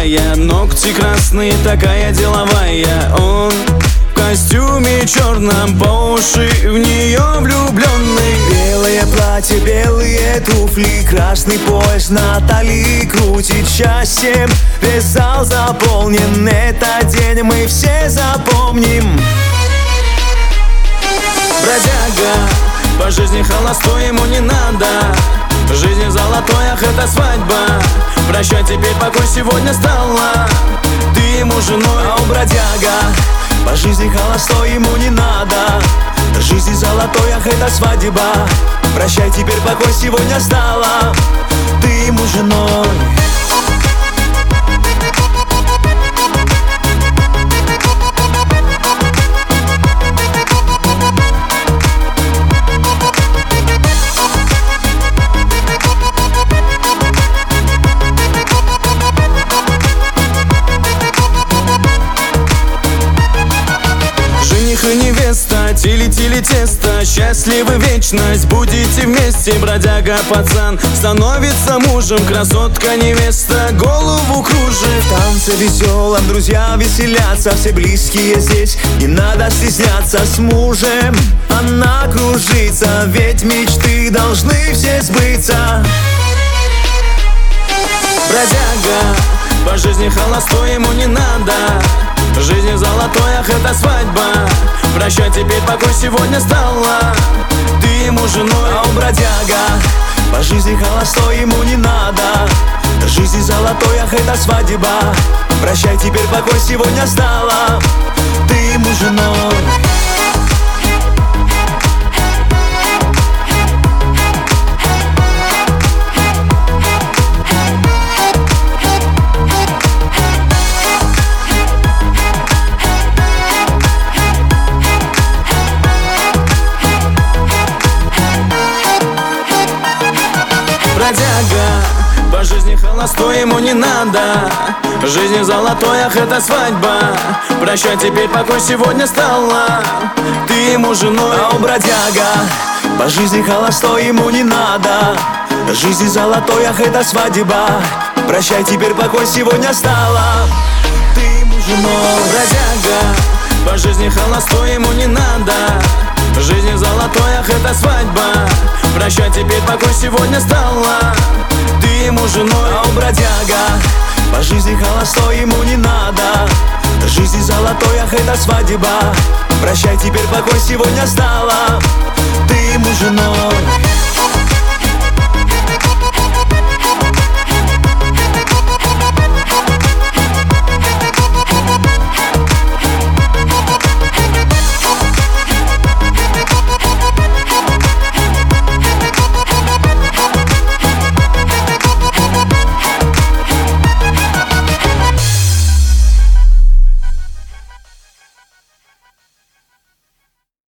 прямая, ногти красные, такая деловая. Он в костюме черном, по уши в нее влюбленный. Белое платье, белые туфли, красный пояс на талии крутит счастьем. Весь зал заполнен, этот день мы все запомним. Бродяга, по жизни холостой, ему не надо. В жизни золотой, ах, это свадьба. Прощай, теперь покой сегодня стала ты ему женой. А он бродяга, по жизни холостой, ему не надо. В жизни золотой, ах, это свадьба. Прощай, теперь покой сегодня стала ты ему женой. Жених и невеста, тили-тили тесто, счастливы вечность, будете вместе. Бродяга пацан становится мужем, красотка невеста голову кружит. В танце веселом друзья веселятся, все близкие здесь, не надо стесняться. С мужем она кружится, ведь мечты должны все сбыться. Бродяга, по жизни холостой, ему не надо. В жизни золотой, ах, это свадьба. Прощай, теперь покой сегодня стала ты ему женой. А он бродяга, по жизни холостой, ему не надо. В жизни золотой, ах, это свадьба. Прощай, теперь покой сегодня стала ты ему женой. Бродяга, по жизни холостой, ему не надо. В жизни золотой, ах, это свадьба. Прощай, теперь покой сегодня стала ты ему женой. А он бродяга, по жизни холостой, ему не надо. В жизни золотой, ах, это свадьба. Прощай, теперь покой сегодня стала ты ему женой. Бродяга, по жизни холостой, ему не надо. В жизни золотой, ах, это свадьба. Прощай, теперь покой сегодня стала ты ему женой. А он бродяга, по жизни холостой, ему не надо. В жизни золотой, ах, это свадьба. Прощай, теперь покой сегодня стала ты ему женой.